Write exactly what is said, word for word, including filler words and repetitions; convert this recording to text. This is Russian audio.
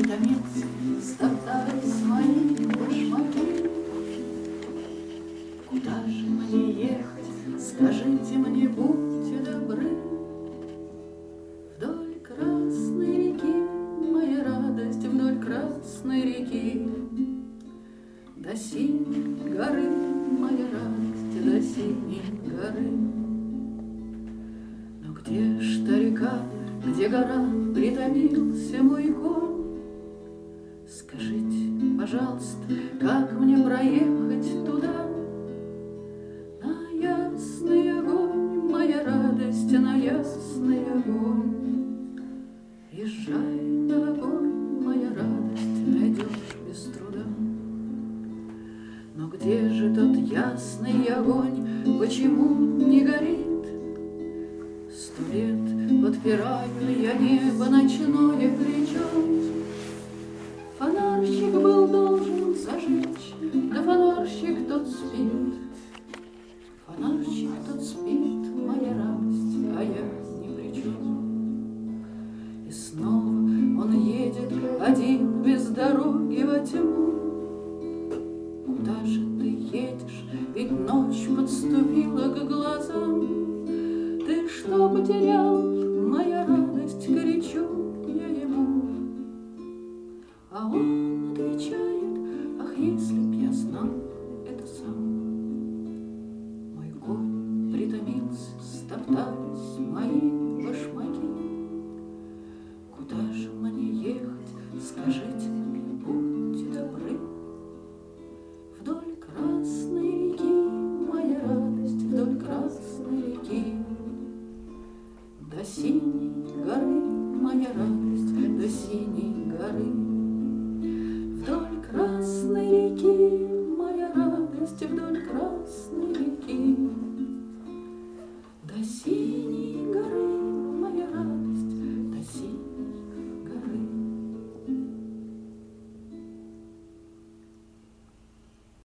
притомился, стоптались мои башмаки. Куда же мне ехать, скажите мне, будьте добры. Вдоль Красной реки, моя радость, вдоль Красной реки. До синей горы, моя радость, до синей горы. Но где ж та река, где гора, притомился мой конь? Скажите, пожалуйста, как мне проехать туда? На ясный огонь, моя радость, на ясный огонь. Езжай на огонь, моя радость, найдешь без труда. Но где же тот ясный огонь, почему не горит? Сто лет подпираю я небо ночное плечом. Фонарщик был должен зажечь, да фонарщик тот спит. Фонарщик тот спит, моя радость, а я ни при чем. И снова он едет один без дороги во тьму. Куда же ты едешь, ведь ночь подступила к глазам. Ты что потерял, моя радость, горячо я ему. А он отвечает, ах, если б я знал это сам. Мой конь притомился, стоптались мои башмаки. Куда же мне ехать, скажите мне, будьте добры. Вдоль Красной реки, моя радость, вдоль Красной реки. До синей горы, моя радость, до синей горы. Вдоль Красной реки, моя радость, вдоль Красной реки. До синей